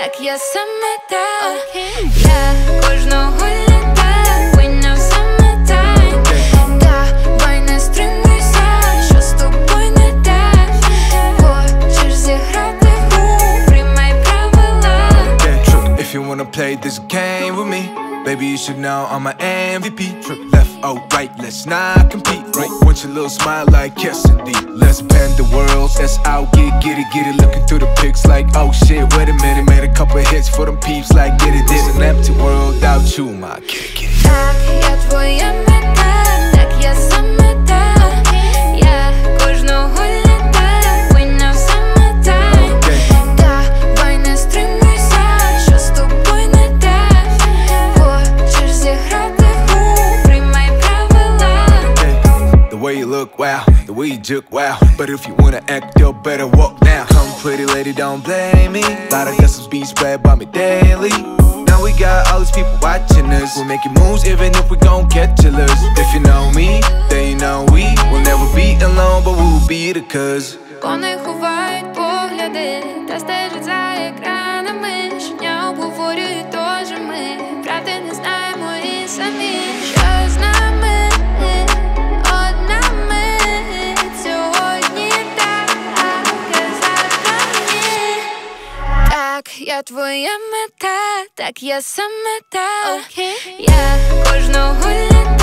так я саме та. Я кожного літа винна в summertime. Давай не стримуйся, що з тобою не так. Хочеш зіграти в гру, приймай правила. If you wanna play this game with me, baby, you should know I'm an MVP. Left or right, let's not compete. Right, want your little smile like yes indeed. Let's bend the world, let's out, get it. Looking through the pics like oh shit, wait a minute. Made a couple hits for them peeps like get it. This an empty world without you, my get it. Так, я твоя мета, так я саме та. Я кожного літа винна в summertime. Давай не стримуйся, що з тобою не так. Хочеш зіграти в гру, приймай правила. The way you look, wow, the way you juke, wow. But if you wanna act, you better walk now. Come pretty lady, don't blame me. Lot of guys beats spread by me daily. Now we got all these people watching us. We're making moves even if we gon' get jealous. If you know me, then you know we will never be alone, but we'll be the cuz. Вони ховають погляди та стежать за екранами. Щодня обговорюють теж ми. Правди не знаємо і самі. Що з нами? Одна мить сьогодні так, а завтра ні. Так, я твоя мета, так я саме та. Я кожного літа